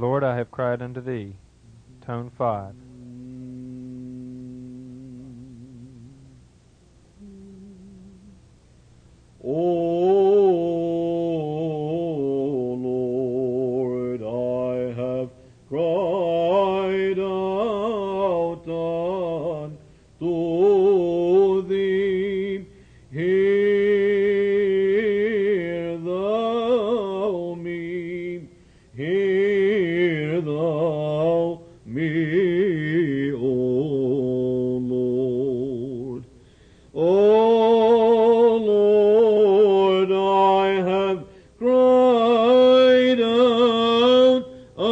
Lord, I have cried unto thee. Tone 5. O Lord, I have cried out unto thee. Hear thou me, hear thou me, O Lord. O Lord, I have cried out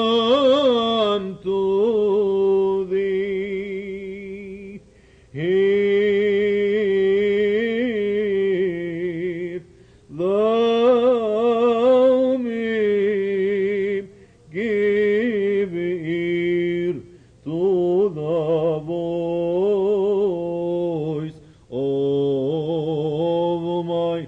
unto thee. Hear thou me, give ear to the voice of my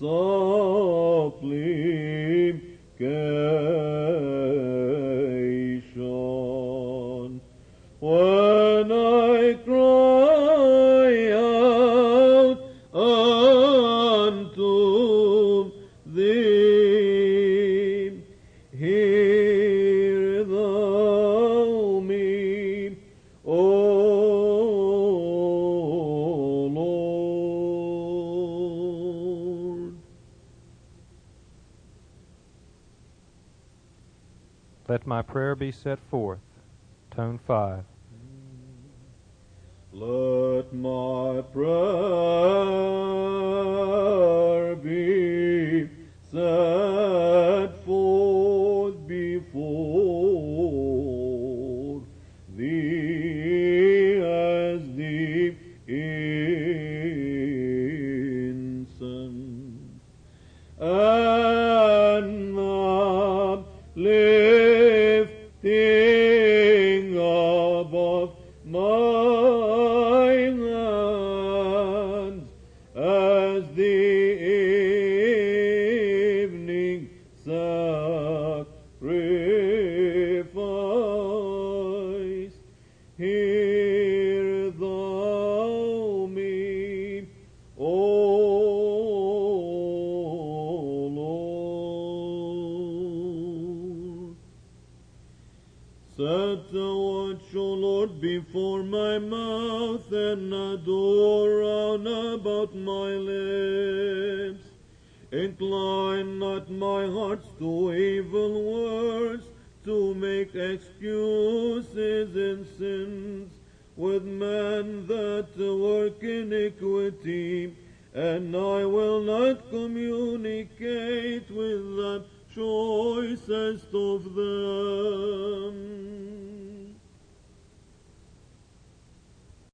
supplication. When I cry out unto thee, hear thou me, O Lord. Let my prayer be set forth. Tone 5. Let my prayer be set forth before thee as the incense, and the lifting above my hands as the evening sacrifice. Hear thou me, O Lord. Set a watch, O Lord, before my mouth, and a door round about my lips. Incline not my heart to evil words, to make excuses in sins with men that work iniquity, and I will not communicate with the choicest of them.